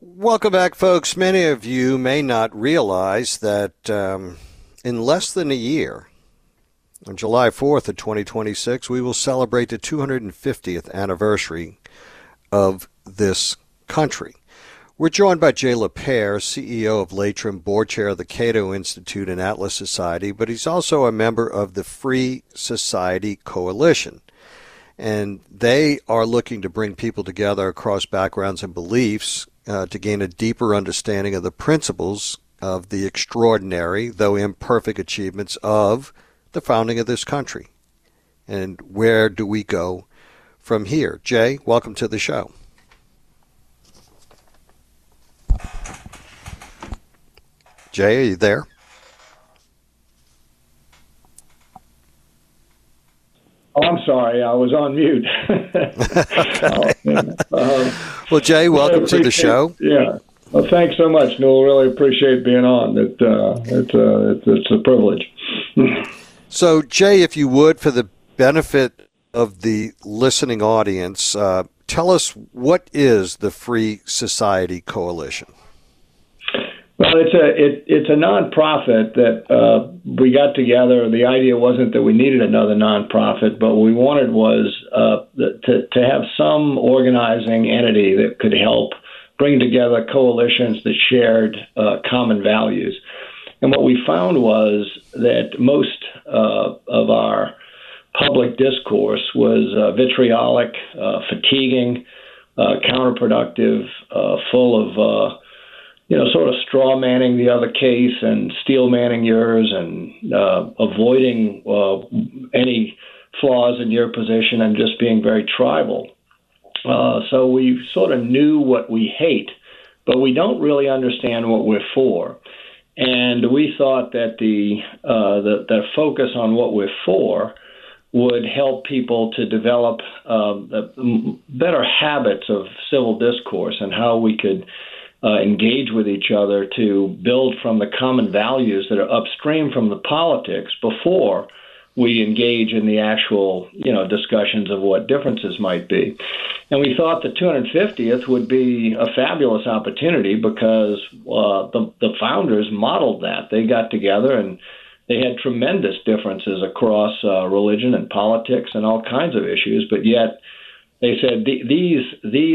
Welcome back, folks. Many of you may not realize that in less than a year, on July 4th of 2026, we will celebrate the 250th anniversary of this country. We're joined by Jay Lapeyre, CEO of Latrim, board chair of the Cato Institute and Atlas Society, but he's also a member of the Free Society Coalition. And they are looking to bring people together across backgrounds and beliefs to gain a deeper understanding of the principles of the extraordinary, though imperfect, achievements of the founding of this country. And where do we go from here? Jay, welcome to the show. Jay, are you there? Oh, I'm sorry. I was on mute. Well, Jay, welcome to the show. Yeah. Well, thanks so much, Newell. Really appreciate being on. It's a privilege. So, Jay, if you would, for the benefit of the listening audience, tell us, what is the Free Society Coalition? Well, it's a nonprofit that we got together. The idea wasn't that we needed another nonprofit, but what we wanted was to have some organizing entity that could help bring together coalitions that shared common values. And what we found was that most of our public discourse was vitriolic, fatiguing, counterproductive, full of sort of straw manning the other case and steel manning yours and avoiding any flaws in your position and just being very tribal. So we sort of knew what we hate, but we don't really understand what we're for. And we thought that the focus on what we're for would help people to develop better habits of civil discourse and how we could engage with each other to build from the common values that are upstream from the politics before we engage in the actual, discussions of what differences might be. And we thought the 250th would be a fabulous opportunity because the founders modeled that. They got together and they had tremendous differences across religion and politics and all kinds of issues, but yet they said these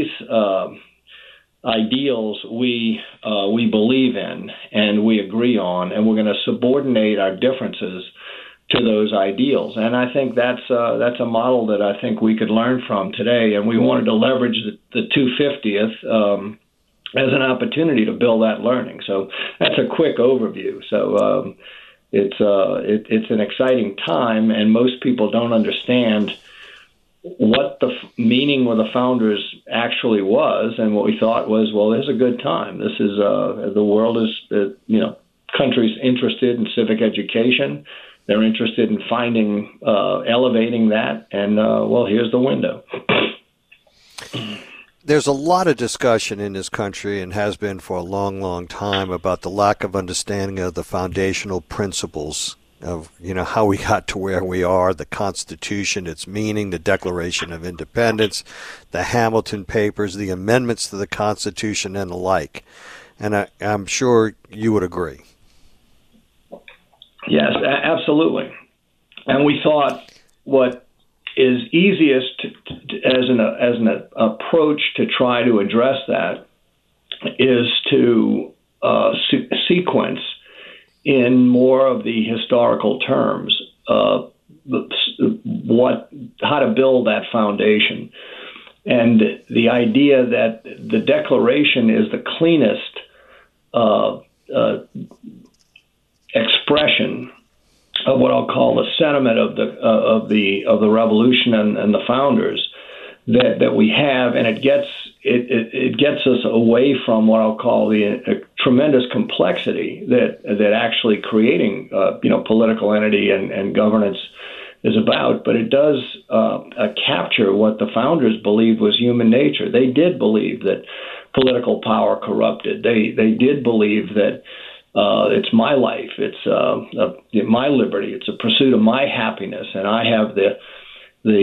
ideals we believe in and we agree on, and we're going to subordinate our differences to those ideals. And I think that's a model that I think we could learn from today. And we wanted to leverage the 250th as an opportunity to build that learning. So that's a quick overview. So it's an exciting time, and most people don't understand what the meaning of the founders actually was. And what we thought was, well, this is a good time. This is the world is, country's interested in civic education. They're interested in finding, elevating that. And, here's the window. There's a lot of discussion in this country, and has been for a long, long time, about the lack of understanding of the foundational principles of, how we got to where we are, the Constitution, its meaning, the Declaration of Independence, the Hamilton Papers, the amendments to the Constitution, and the like. And I'm sure you would agree. Yes, absolutely. And we thought what is easiest as an approach to try to address that is to sequence in more of the historical terms how to build that foundation. And the idea that the Declaration is the cleanest expression of what I'll call the sentiment of the revolution and the founders that we have, and it gets us away from what I'll call the tremendous complexity that actually creating political entity and governance is about. But it does capture what the founders believed was human nature. They did believe that political power corrupted. They did believe that it's my life, it's my liberty, it's a pursuit of my happiness, and I have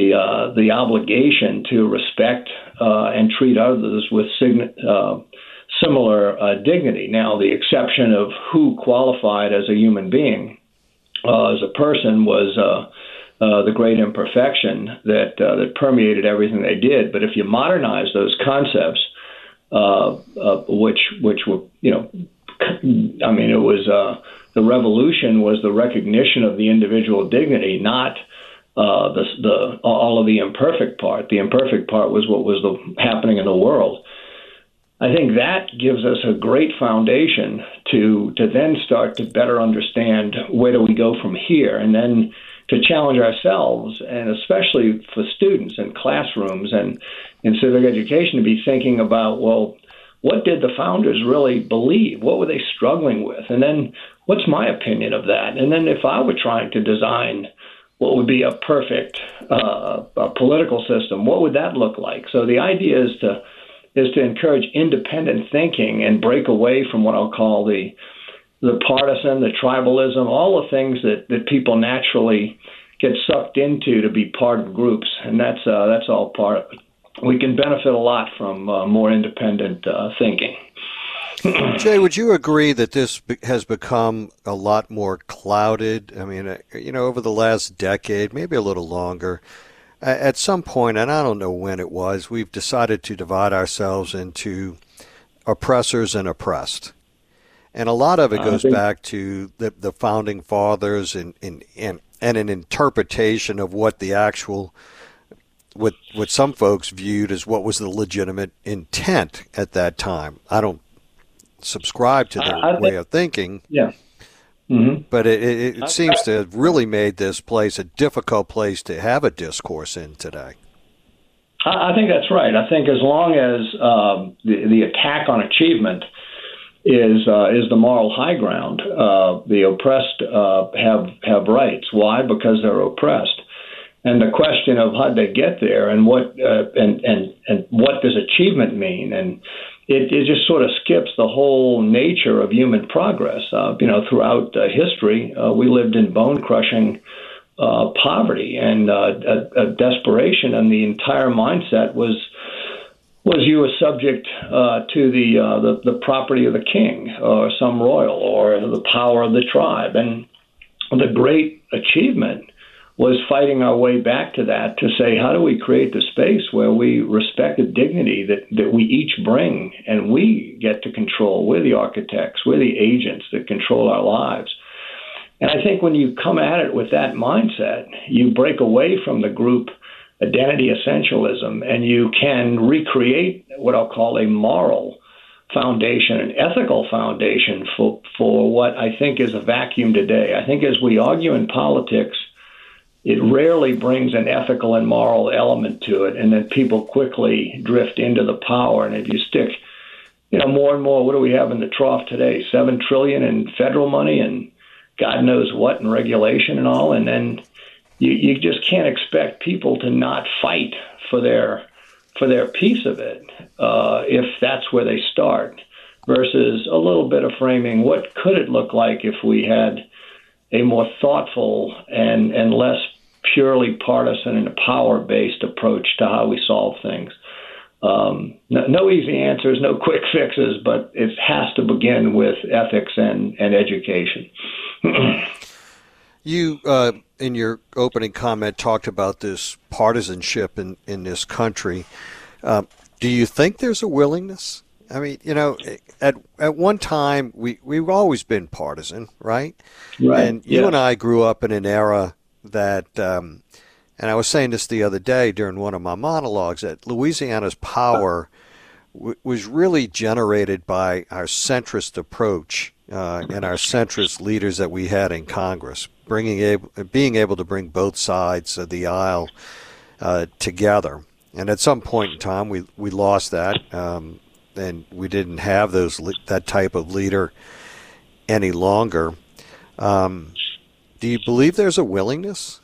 the obligation to respect and treat others with similar dignity. Now, the exception of who qualified as a human being, as a person, was the great imperfection that permeated everything they did. But if you modernize those concepts, which were, it was the revolution was the recognition of the individual dignity, not all of the imperfect part. The imperfect part was what was happening in the world. I think that gives us a great foundation to then start to better understand where do we go from here, and then to challenge ourselves, and especially for students in classrooms and in civic education, to be thinking about, well, what did the founders really believe? What were they struggling with? And then what's my opinion of that? And then if I were trying to design what would be a perfect political system, what would that look like? So the idea is to encourage independent thinking and break away from what I'll call the partisan, the tribalism, all the things that people naturally get sucked into to be part of groups, and that's all part of it. We can benefit a lot from more independent thinking. Jay, would you agree that this has become a lot more clouded? I mean, over the last decade, maybe a little longer, at some point, and I don't know when it was, we've decided to divide ourselves into oppressors and oppressed. And a lot of it goes back to the founding fathers and an interpretation of what the actual, what some folks viewed as what was the legitimate intent at that time. I don't subscribe to their way of thinking. Yeah. Mm-hmm. But it seems to have really made this place a difficult place to have a discourse in today. I think that's right. I think as long as the attack on achievement is the moral high ground, the oppressed have rights. Why? Because they're oppressed. And the question of how they get there and what and what does achievement mean, and it just sort of skips the whole nature of human progress. Throughout history, we lived in bone-crushing poverty and a desperation, and the entire mindset was you were subject to the property of the king or some royal or the power of the tribe. And the great achievement was fighting our way back to that, to say, how do we create the space where we respect the dignity that we each bring, and we get to control? We're the architects, we're the agents that control our lives. And I think when you come at it with that mindset, you break away from the group identity essentialism, and you can recreate what I'll call a moral foundation, an ethical foundation for what I think is a vacuum today. I think as we argue in politics, it rarely brings an ethical and moral element to it, and then people quickly drift into the power. And if you stick, more and more, what do we have in the trough today? $7 trillion in federal money and God knows what in regulation and all, and then you just can't expect people to not fight for their piece of it if that's where they start, versus a little bit of framing. What could it look like if we had a more thoughtful and less purely partisan and power-based approach to how we solve things? No easy answers, no quick fixes, but it has to begin with ethics and education. You, in your opening comment, talked about this partisanship in this country. Do you think there's a willingness? I mean, at one time, we've always been partisan, right? Right. And you and I grew up in an era that, and I was saying this the other day during one of my monologues, that Louisiana's power was really generated by our centrist approach and our centrist leaders that we had in Congress, being able to bring both sides of the aisle together. And at some point in time, we lost that, and we didn't have that type of leader any longer. Do you believe there's a willingness?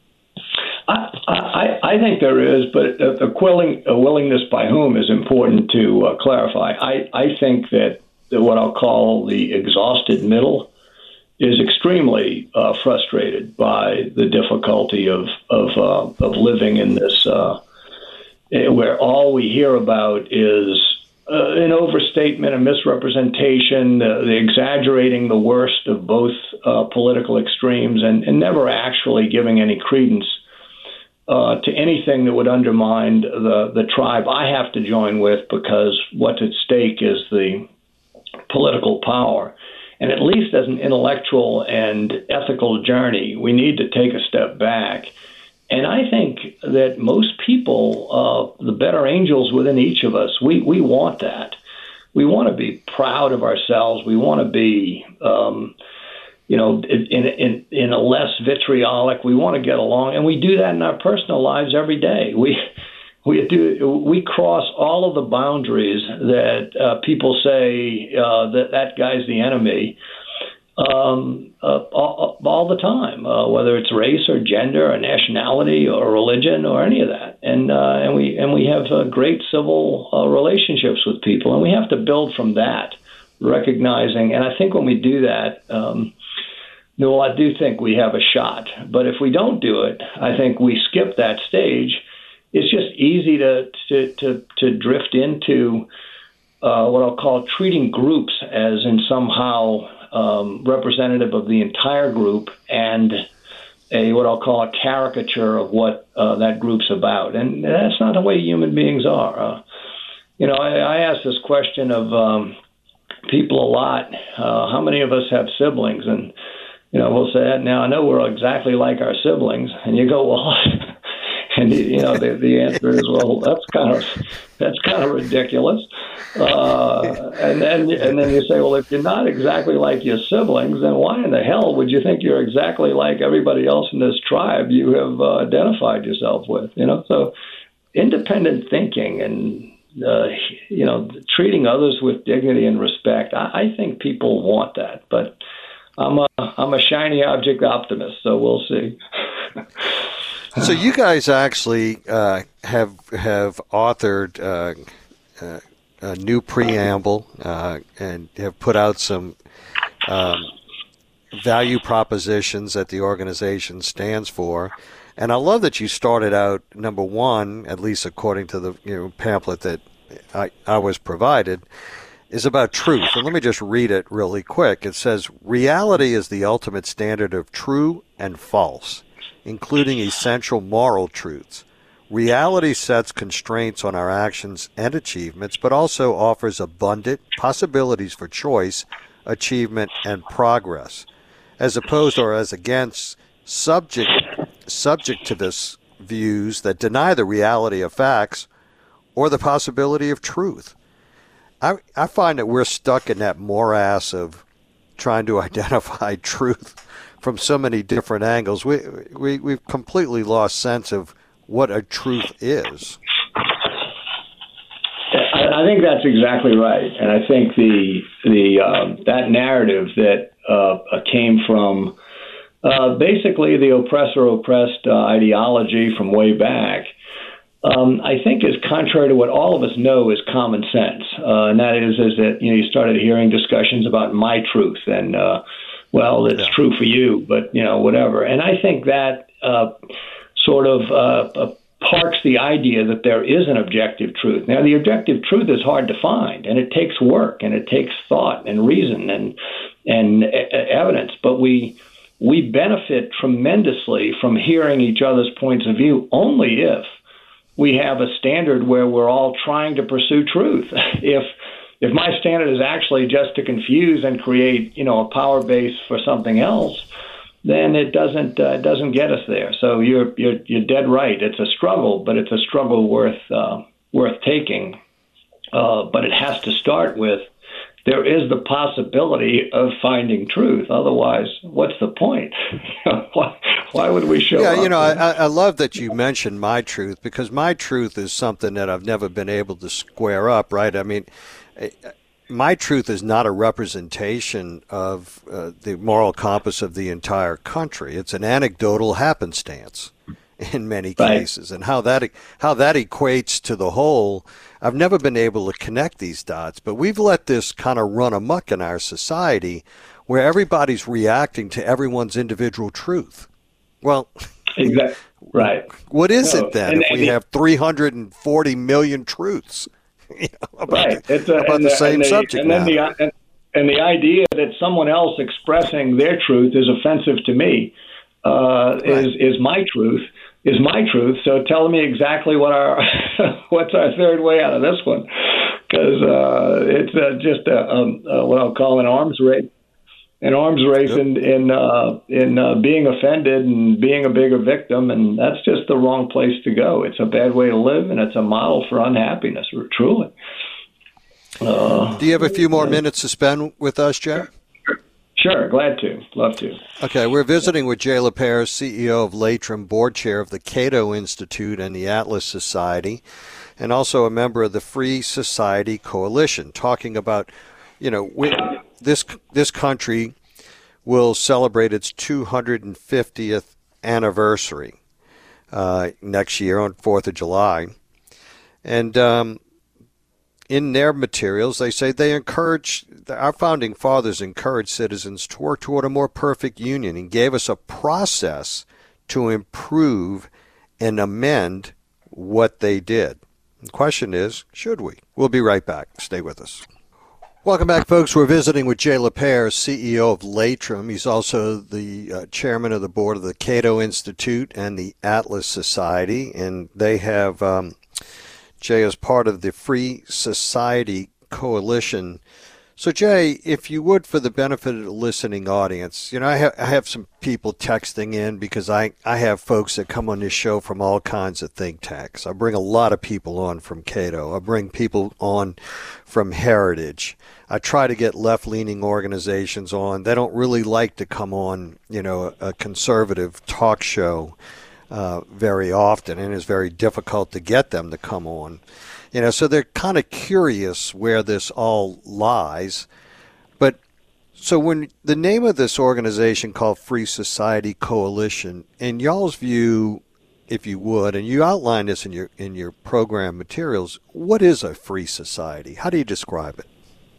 I think there is, but a willingness by whom is important to clarify. I think that what I'll call the exhausted middle is extremely frustrated by the difficulty of living in this, where all we hear about is an overstatement, a misrepresentation, the exaggerating the worst of both political extremes, and never actually giving any credence to anything that would undermine the tribe I have to join with, because what's at stake is the political power. And at least as an intellectual and ethical journey, we need to take a step back. And I think that most people, the better angels within each of us, we want that. We want to be proud of ourselves. We want to be, in a less vitriolic. We want to get along, and we do that in our personal lives every day. We cross all of the boundaries that people say that guy's the enemy. All the time, whether it's race or gender or nationality or religion or any of that, and we have great civil relationships with people, and we have to build from that, recognizing. And I think when we do that, I do think we have a shot. But if we don't do it, I think we skip that stage. It's just easy to drift into what I'll call treating groups as in somehow representative of the entire group, and what I'll call a caricature of what that group's about. And that's not the way human beings are. I ask this question of people a lot. How many of us have siblings? And, we'll say, now I know we're exactly like our siblings. And you go, well, and the answer is, well, that's kind of ridiculous. And then you say, well, if you're not exactly like your siblings, then why in the hell would you think you're exactly like everybody else in this tribe you have identified yourself with? So independent thinking and treating others with dignity and respect. I think people want that, but I'm a shiny object optimist, so we'll see. So you guys actually have authored a new preamble and have put out some value propositions that the organization stands for. And I love that you started out, number one, at least according to the pamphlet that I was provided, is about truth. And let me just read it really quick. It says, reality is the ultimate standard of true and false, including essential moral truths. Reality sets constraints on our actions and achievements, but also offers abundant possibilities for choice, achievement, and progress, as opposed or as against subjectivist views that deny the reality of facts or the possibility of truth. I find that we're stuck in that morass of trying to identify truth from so many different angles. We've completely lost sense of what a truth is. I think that's exactly right, and I think that narrative that came from basically the oppressor-oppressed ideology from way back, I think is contrary to what all of us know is common sense, and that is that you started hearing discussions about my truth and it's true for you, but whatever. And I think that sort of parks the idea that there is an objective truth. Now, the objective truth is hard to find, and it takes work, and it takes thought and reason and evidence. But we benefit tremendously from hearing each other's points of view only if we have a standard where we're all trying to pursue truth. If my standard is actually just to confuse and create, a power base for something else, then it doesn't get us there. So you're dead right. It's a struggle, but it's a struggle worth taking. But it has to start with there is the possibility of finding truth. Otherwise, what's the point? Why would we show up? I love that you mentioned my truth, because my truth is something that I've never been able to square up, right? I mean, my truth is not a representation of the moral compass of the entire country. It's an anecdotal happenstance in many cases, and how that equates to the whole. I've never been able to connect these dots, but we've let this kind of run amok in our society where everybody's reacting to everyone's individual truth. Well, exactly right. What is it then if we have 340 million truths? Right. About the same subject matter. And the idea that someone else expressing their truth is offensive to me is my truth. Is my truth. So tell me exactly what's our third way out of this one, because it's just what I'll call an arms race. An arms race Yep. in being offended and being a bigger victim, and that's just the wrong place to go. It's a bad way to live, and it's a model for unhappiness, truly. Do you have a few more minutes to spend with us, Jay? Sure, glad to. Love to. Okay, we're visiting with Jay LaPere, CEO of Latrim, board chair of the Cato Institute and the Atlas Society, and also a member of the Free Society Coalition, talking about, this country will celebrate its 250th anniversary next year on 4th of July. And in their materials, they say our founding fathers encouraged citizens to work toward a more perfect union and gave us a process to improve and amend what they did. The question is, should we? We'll be right back. Stay with us. Welcome back, folks. We're visiting with Jay LaPere, CEO of Latrim. He's also the chairman of the board of the Cato Institute and the Atlas Society, and they have Jay is part of the Free Society Coalition. So, Jay, if you would, for the benefit of the listening audience, I have some people texting in because I have folks that come on this show from all kinds of think tanks. I bring a lot of people on from Cato. I bring people on from Heritage. I try to get left-leaning organizations on. They don't really like to come on, a conservative talk show very often, and it's very difficult to get them to come on. So they're kind of curious where this all lies. But so when the name of this organization called Free Society Coalition, in y'all's view, if you would, and you outline this in your program materials, what is a free society? How do you describe it?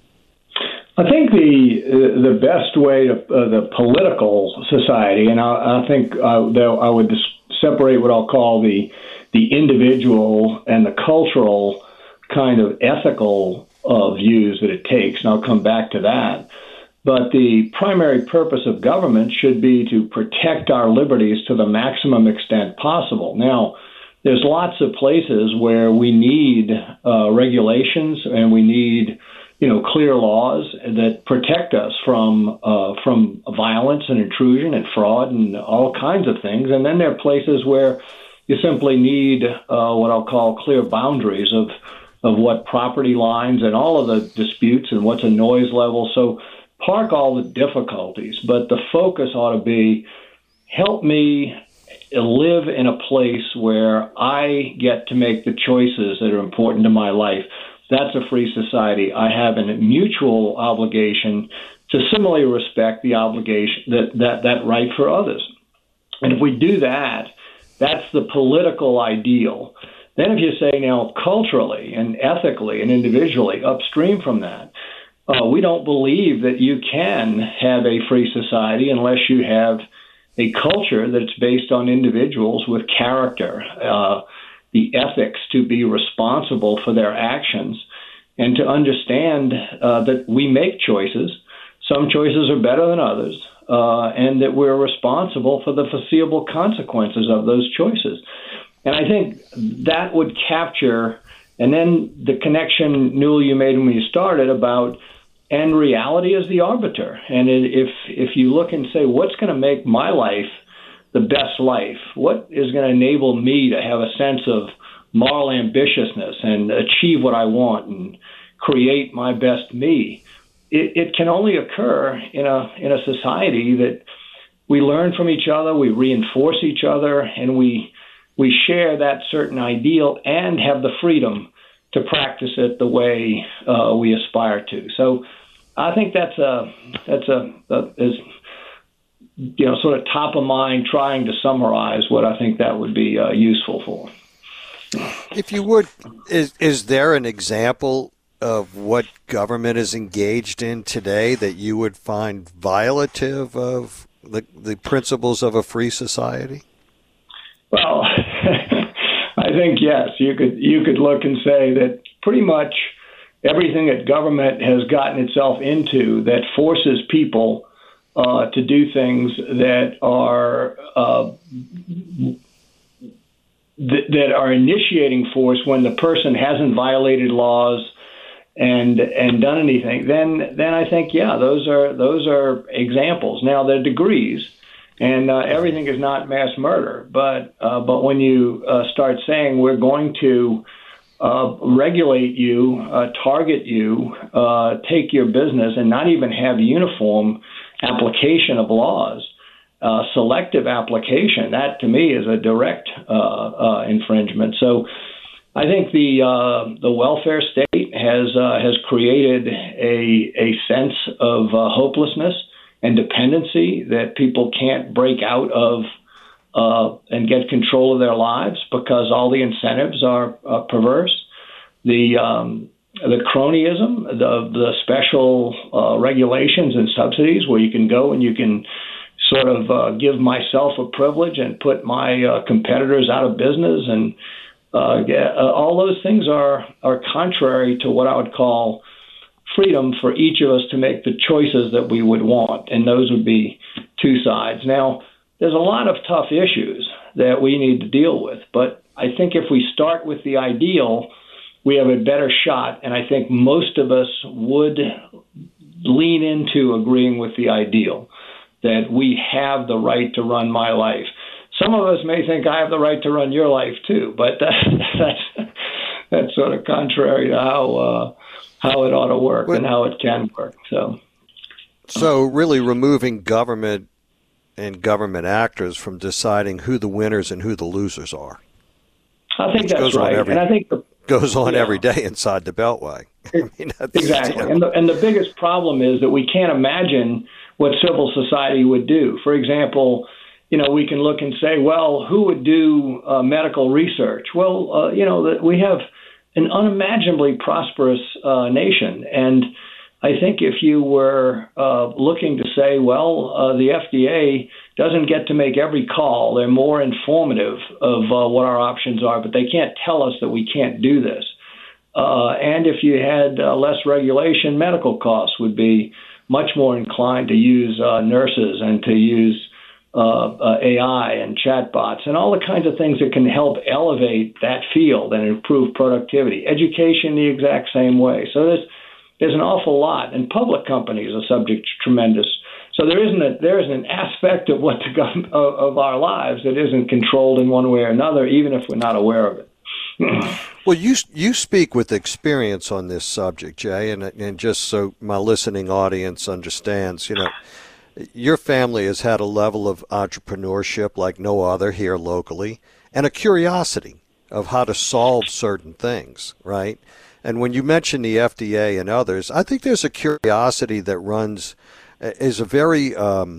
I think the best way to the political society, and I think I would separate what I'll call the individual and the cultural kind of ethical views that it takes, and I'll come back to that. But the primary purpose of government should be to protect our liberties to the maximum extent possible. Now, there's lots of places where we need regulations and we need clear laws that protect us from violence and intrusion and fraud and all kinds of things. And then there are places where you simply need what I'll call clear boundaries of what property lines and all of the disputes and what's a noise level. So park all the difficulties, but the focus ought to be, help me live in a place where I get to make the choices that are important to my life. That's a free society. I have a mutual obligation to similarly respect the obligation, that right for others. And if we do that, that's the political ideal. Then if you say now culturally and ethically and individually upstream from that, we don't believe that you can have a free society unless you have a culture that's based on individuals with character, the ethics to be responsible for their actions, and to understand that we make choices. Some choices are better than others, and that we're responsible for the foreseeable consequences of those choices. And I think that would capture, and then the connection, Newell, you made when you started about, and reality is the arbiter. And if you look and say, what's going to make my life the best life? What is going to enable me to have a sense of moral ambitiousness and achieve what I want and create my best me? It can only occur in a society that we learn from each other, we reinforce each other, and we share that certain ideal and have the freedom to practice it the way we aspire to. So I think that's is sort of top of mind, trying to summarize what I think that would be useful for. If you would, is there an example of what government is engaged in today that you would find violative of the principles of a free society? Well, I think yes. You could look and say that pretty much everything that government has gotten itself into that forces people to do things that are that are initiating force when the person hasn't violated laws and done anything. Then I think, yeah, those are examples. Now they're degrees, and everything is not mass murder. But when you start saying we're going to regulate you, target you, take your business, and not even have uniform application of laws, selective application, that to me is a direct infringement. So I think the welfare state has created a sense of hopelessness and dependency that people can't break out of and get control of their lives because all the incentives are perverse. The cronyism, the special regulations and subsidies where you can go and you can sort of give myself a privilege and put my competitors out of business, and all those things are contrary to what I would call freedom for each of us to make the choices that we would want, and those would be two sides. Now, there's a lot of tough issues that we need to deal with, but I think if we start with the ideal, we have a better shot, and I think most of us would lean into agreeing with the ideal, that we have the right to run my life. Some of us may think I have the right to run your life too, but that's sort of contrary to how it ought to work and how it can work. So really removing government and government actors from deciding who the winners and who the losers are. I think that's right. And I think goes on every day inside the Beltway. I mean, exactly. And the biggest problem is that we can't imagine what civil society would do. For example, we can look and say, well, who would do medical research? Well, we have an unimaginably prosperous nation. And I think if you were looking to say, well, the FDA doesn't get to make every call, they're more informative of what our options are, but they can't tell us that we can't do this. And if you had less regulation, medical costs would be much more inclined to use nurses and to use AI and chatbots and all the kinds of things that can help elevate that field and improve productivity. Education the exact same way. So there's an awful lot, and public companies are subject to tremendous. So there isn't an aspect of what of our lives that isn't controlled in one way or another, even if we're not aware of it. Well, you speak with experience on this subject, Jay, and just so my listening audience understands, your family has had a level of entrepreneurship like no other here locally, and a curiosity of how to solve certain things, right? And when you mention the FDA and others, I think there's a curiosity that is a very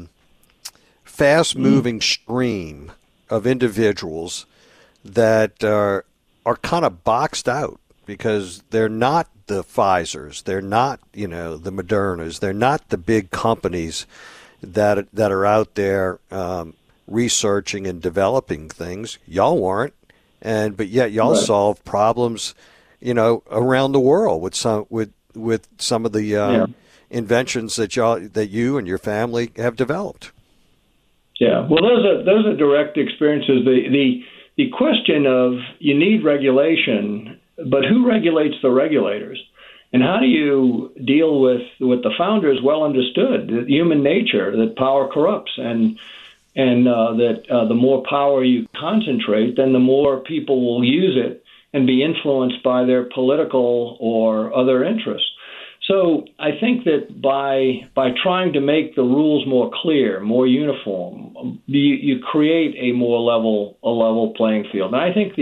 fast-moving stream of individuals that are kind of boxed out because they're not the Pfizers, they're not, the Modernas, they're not the big companies that are out there researching and developing things. Y'all weren't, but yet y'all solve problems, around the world with some of the inventions that you and your family have developed. Yeah, well, those are direct experiences. The question of you need regulation, but who regulates the regulators? And how do you deal with what the founders well understood, that human nature, that power corrupts, and that the more power you concentrate, then the more people will use it and be influenced by their political or other interests. So I think that by trying to make the rules more clear, more uniform, you create a more level playing field. And I think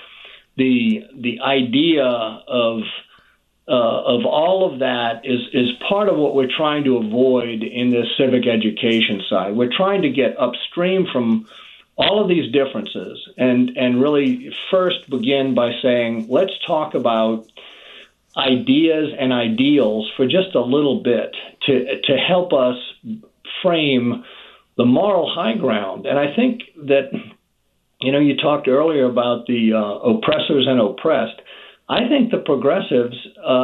the idea of all of that is part of what we're trying to avoid in this civic education side. We're trying to get upstream from all of these differences and really first begin by saying, let's talk about ideas and ideals for just a little bit to help us frame the moral high ground. And I think that, you talked earlier about the oppressors and oppressed. I think the progressives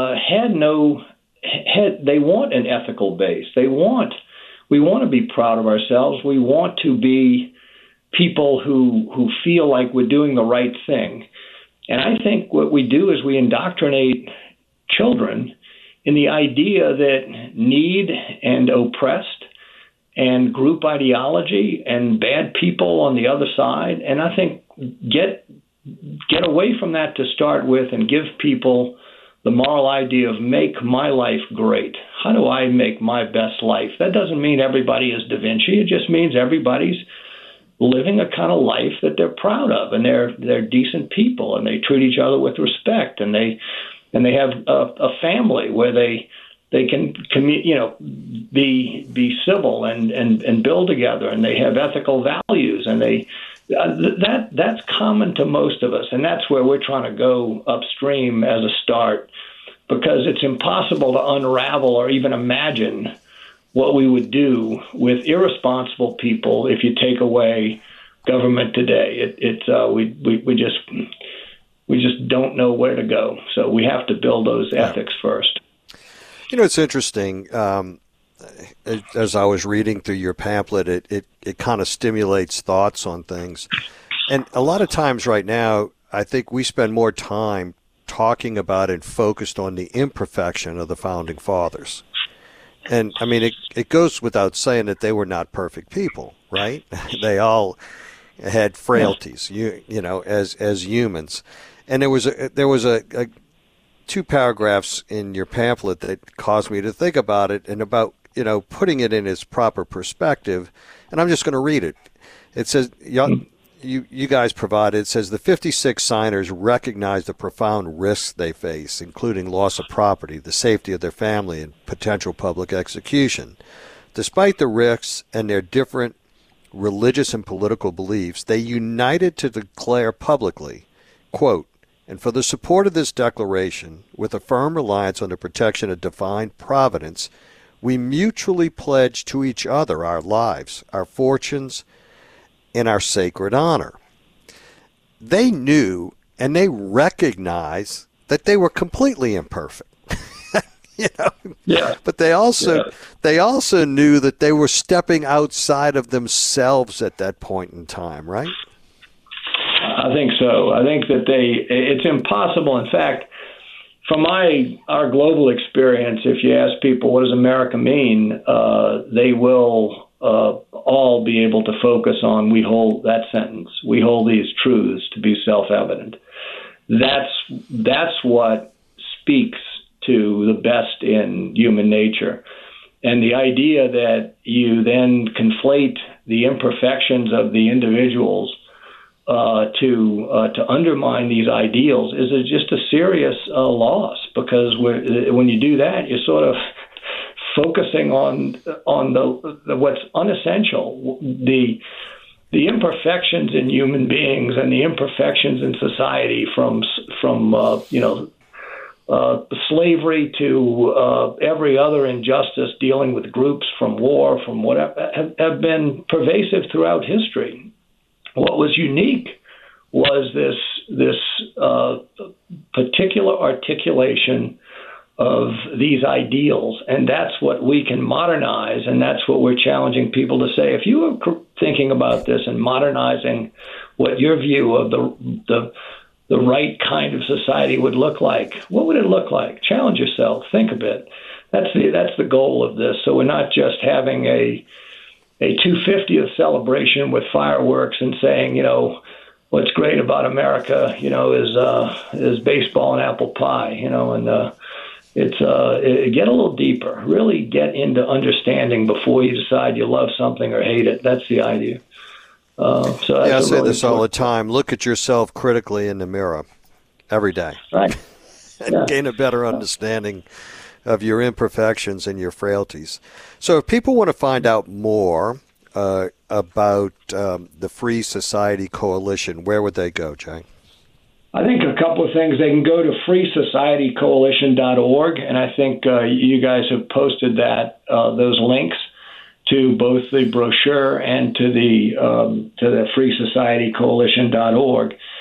they want an ethical base. We want to be proud of ourselves. We want to be people who feel like we're doing the right thing. And I think what we do is we indoctrinate children in the idea that need and oppressed and group ideology and bad people on the other side. And I think get away from that to start with and give people the moral idea of make my life great. How do I make my best life? That doesn't mean everybody is Da Vinci. It just means everybody's living a kind of life that they're proud of, and they're decent people, and they treat each other with respect, and they have a family where they can be civil and build together, and they have ethical values, and that's common to most of us, and that's where we're trying to go upstream as a start, because it's impossible to unravel or even imagine what we would do with irresponsible people if you take away government today. We just don't know where to go. So we have to build those ethics first. You know, it's interesting. As I was reading through your pamphlet, it kind of stimulates thoughts on things. And a lot of times right now, I think we spend more time talking about and focused on the imperfection of the Founding Fathers. And, I mean, it goes without saying that they were not perfect people, right? They all had frailties, you know, as humans. And there was a 2 paragraphs in your pamphlet that caused me to think about it and about, you know, putting it in its proper perspective. And I'm just going to read it. It says, you guys provided, it says, the 56 signers recognize the profound risks they face, including loss of property, the safety of their family, and potential public execution. Despite the risks and their different religious and political beliefs, they united to declare publicly, quote, and for the support of this declaration, with a firm reliance on the protection of divine providence, we mutually pledge to each other our lives, our fortunes, and our sacred honor. They knew and they recognized that they were completely imperfect. You know? Yeah. But they also knew that they were stepping outside of themselves at that point in time, right? I think so. I think that it's impossible. In fact, from our global experience, if you ask people what does America mean, they will all be able to focus on, we hold that sentence. We hold these truths to be self-evident. That's what speaks to the best in human nature. And the idea that you then conflate the imperfections of the individuals to undermine these ideals is just a serious loss, because when you do that, you're sort of focusing on the what's unessential, the imperfections in human beings and the imperfections in society, from slavery to every other injustice, dealing with groups, from war, from whatever, have been pervasive throughout history. What was unique was this particular articulation of these ideals, and that's what we can modernize, and that's what we're challenging people to say. If you were thinking about this and modernizing what your view of the right kind of society would look like, what would it look like? Challenge yourself. Think a bit. That's the goal of this. So we're not just having a 250th celebration with fireworks and saying, you know, what's great about America, you know, is baseball and apple pie, you know, and get a little deeper. Really get into understanding before you decide you love something or hate it. That's the idea. I say this all the time. Look at yourself critically in the mirror every day. Right. And gain a better understanding of your imperfections and your frailties. So if people want to find out more about the Free Society Coalition, where would they go, Jay? I think a couple of things. They can go to freesocietycoalition.org, and I think you guys have posted those links to both the brochure and to the freesocietycoalition.org.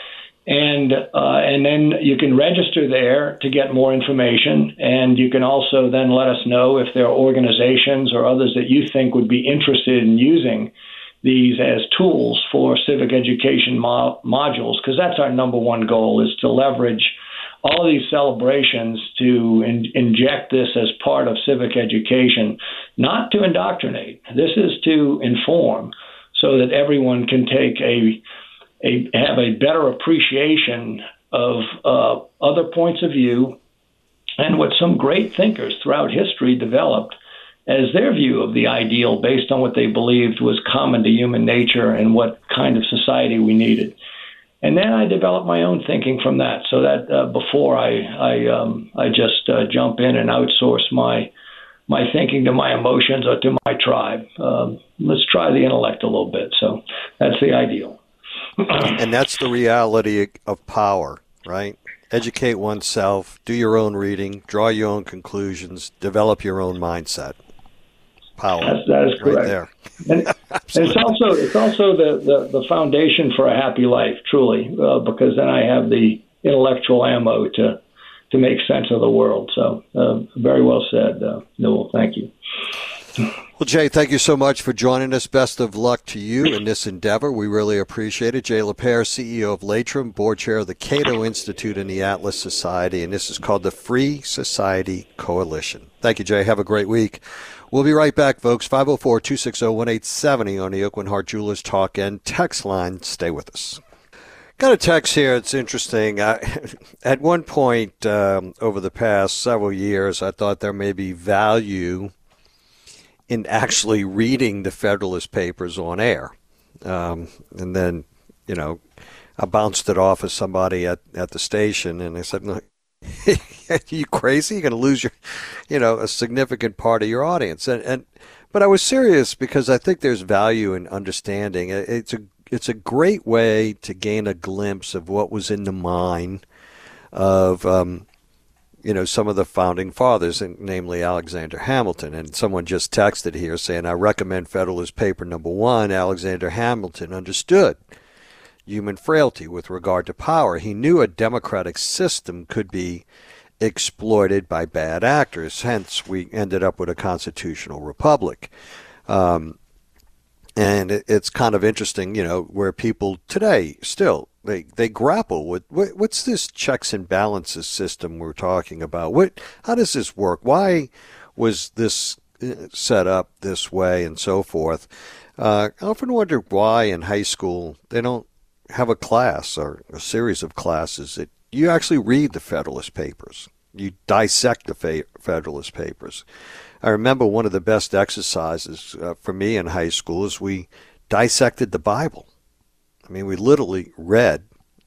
And then you can register there to get more information, and you can also then let us know if there are organizations or others that you think would be interested in using these as tools for civic education modules, because that's our number one goal, is to leverage all of these celebrations to inject this as part of civic education, not to indoctrinate. This is to inform so that everyone can take have a better appreciation of other points of view and what some great thinkers throughout history developed as their view of the ideal based on what they believed was common to human nature and what kind of society we needed. And then I developed my own thinking from that, so that before I just jump in and outsource my thinking to my emotions or to my tribe. Let's try the intellect a little bit. So that's the ideal. And that's the reality of power, right? Educate oneself, do your own reading, draw your own conclusions, develop your own mindset. Power. That is correct. Right there. And it's also the foundation for a happy life, truly, because then I have the intellectual ammo to make sense of the world. So very well said, Newell. Thank you. Well, Jay, thank you so much for joining us. Best of luck to you in this endeavor. We really appreciate it. Jay LaPierre, CEO of Latrim, board chair of the Cato Institute and the Atlas Society, and this is called the Free Society Coalition. Thank you, Jay. Have a great week. We'll be right back, folks. 504-260-1870 on the Aucoin Hart Jewelers Talk and text line. Stay with us. Got a text here. It's interesting. At one point over the past several years, I thought there may be value in actually reading the Federalist Papers on air. And then, I bounced it off of somebody at the station, and they said, "No, are you crazy? You're going to lose a significant part of your audience." But I was serious because I think there's value in understanding. It's a great way to gain a glimpse of what was in the mind of some of the founding fathers, namely Alexander Hamilton. And someone just texted here saying, "I recommend Federalist Paper number 1. Alexander Hamilton understood human frailty with regard to power. He knew a democratic system could be exploited by bad actors. Hence, we ended up with a constitutional republic." And it's kind of interesting, where people today still, they grapple with what's this checks and balances system we're talking about? How does this work? Why was this set up this way and so forth? I often wonder why in high school they don't have a class or a series of classes that you actually read the Federalist Papers. You dissect the Federalist Papers. I remember one of the best exercises for me in high school is we dissected the Bible. I mean, we literally read,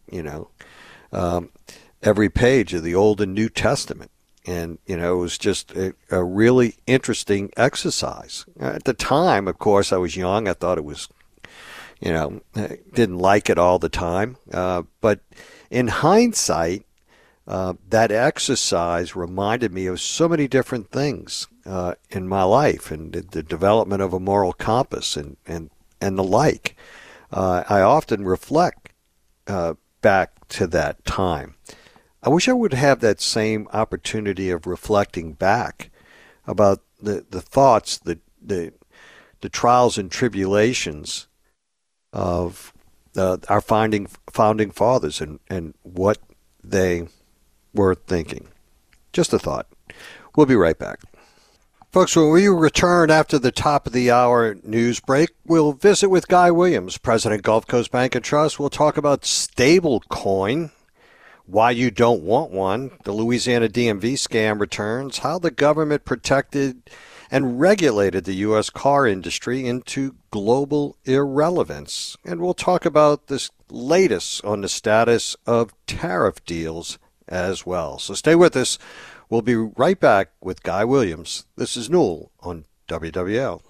every page of the Old and New Testament. And, it was just a really interesting exercise. At the time, of course, I was young. I thought it was, didn't like it all the time. But in hindsight, that exercise reminded me of so many different things in my life and the development of a moral compass and the like. I often reflect back to that time. I wish I would have that same opportunity of reflecting back about the thoughts, the trials and tribulations of our founding fathers and what they were thinking. Just a thought. We'll be right back. Folks, when we return after the top of the hour news break, we'll visit with Guy Williams, President, Gulf Coast Bank and Trust. We'll talk about stablecoin, why you don't want one, the Louisiana DMV scam returns, how the government protected and regulated the U.S. car industry into global irrelevance. And we'll talk about this latest on the status of tariff deals as well. So stay with us. We'll be right back with Guy Williams. This is Newell on WWL.